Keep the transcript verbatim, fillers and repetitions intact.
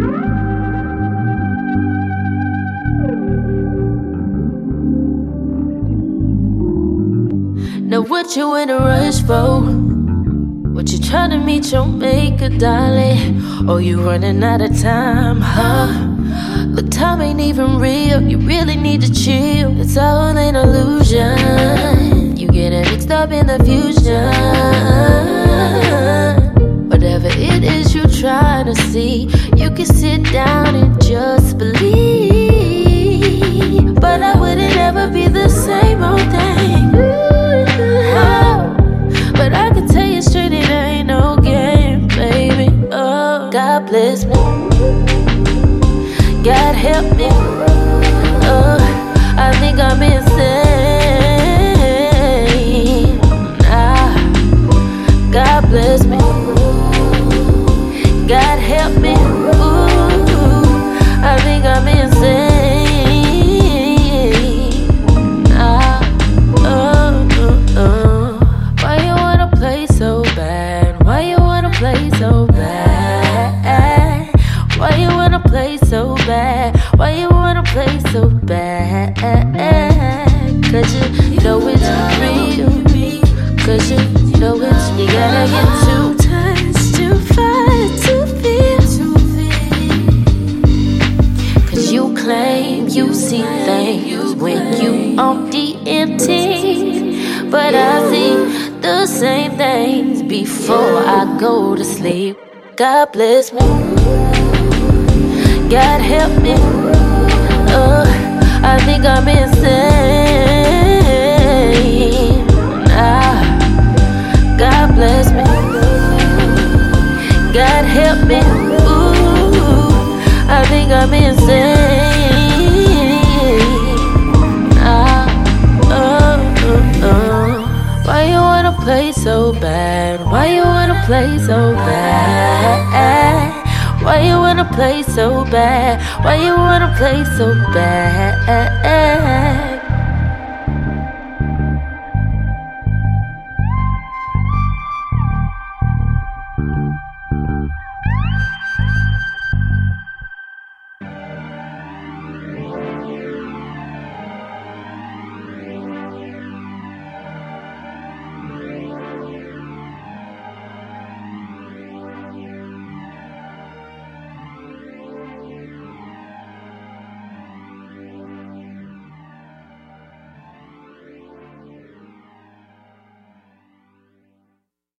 Now what you in a rush for? What you tryna meet your maker, darling? Oh, you running out of time, huh? Look, time ain't even real. You really need to chill. It's all an illusion. You getting mixed up in the fusion. Whatever it is you trying to see, you can sit down and just believe. But I wouldn't ever be the same old thing. Oh, but I can tell you straight, it ain't no game, baby. Oh, God bless me. God help me. Oh, I think I'm insane. Ah, God bless me. God help me. Ooh, I think I'm insane. Ah, oh, oh, oh. Why you wanna play so bad? Why you wanna play so bad? Why you wanna play so bad? Why you wanna play so bad? Cause you know it's real. Cause you know it's, you gotta get two times to fight to feel. Cause you claim you see things when you on D M T, but I see the same things before I go to sleep. God bless me. God help me. Oh, I think I'm insane. Ah, God bless me. God help me. Ooh, I think I'm insane. Ah, oh, oh, oh. Why you wanna play so bad? Why you wanna play so bad? Why you wanna play so bad? Why you wanna play so bad?